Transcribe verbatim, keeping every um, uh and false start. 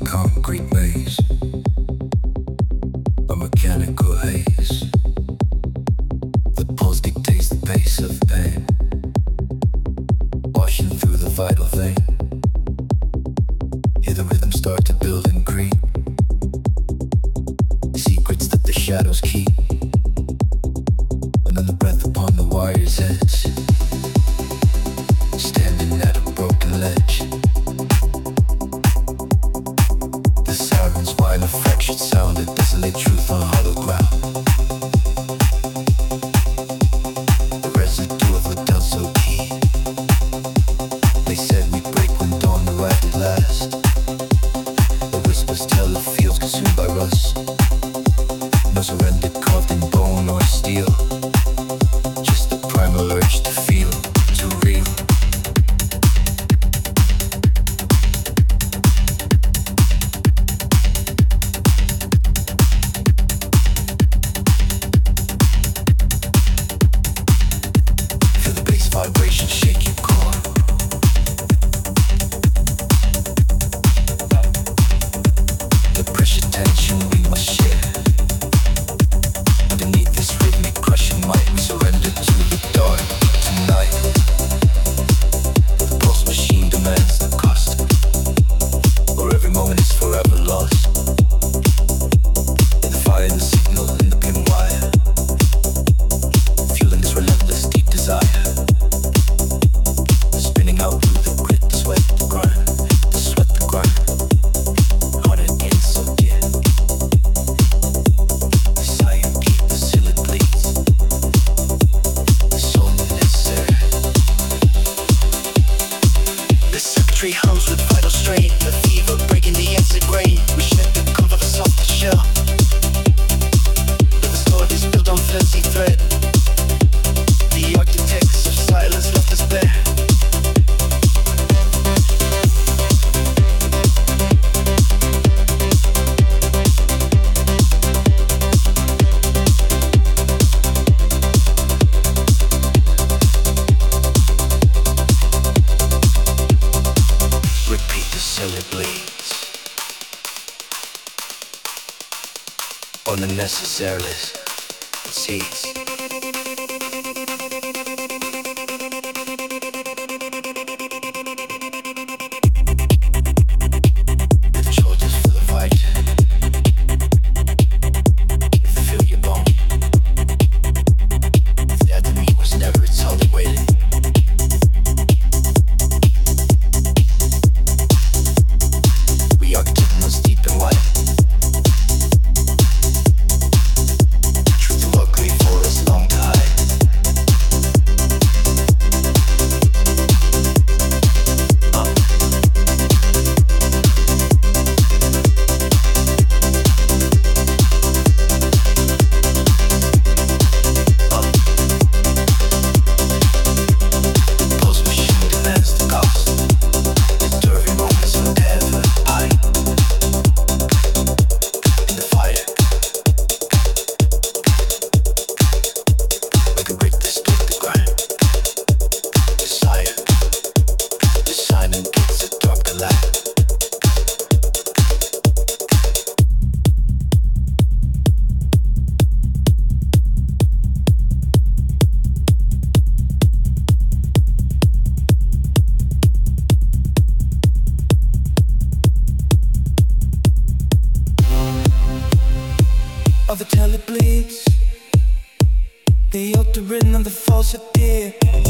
concrete maze, a mechanical haze. The pulse dictates the pace of pain, washing through the vital vein. Hear the rhythm start to build and creep, secrets that the shadows keep. And then the breath upon the wire's edge, standing at a broken ledge. The sirens while a fractured sound, a desolate truth on hollow ground. The residue of a doubt so keen. They said we break when dawn arrived at last. The whispers tell the fields consumed by rust. No surrender carved in bone or steel, just the primal urge to feel, to real. Feel the bass vibration shake your core. The pressure tension we must share. Underneath this rhythmic crushing might, we surrender to the dark tonight. The pulse machine demands the cost, or every moment is forever lost. In the fire, the signal, in the pin wire, fueling this relentless deep desire. Spinning out through the grit, the sweat, the grind, the sweat, the grind. Heart again so dear. The sigh and keep the seal it bleeds. The soul necessary. The circuitry hums with vital strain. The fever breaking the acid grain. We shed the coat of a softer shell. But the sword is built on flimsy thread. The architects of silence left us bare. Repeat the cell it bleeds. On the necessary list, it seeds. The soldiers for the fight. If you feel your bone, if the enemy was never its solid weight. We are kittens deep and wide. Truth too ugly for us long to hide. Up. Up. Pulse machine demands the cost. Enduring moments forever high. In the fire, we can break this through the grind. Desire, the shining gets a darker light. Of the tell it bleeds, the altar written on the false appear.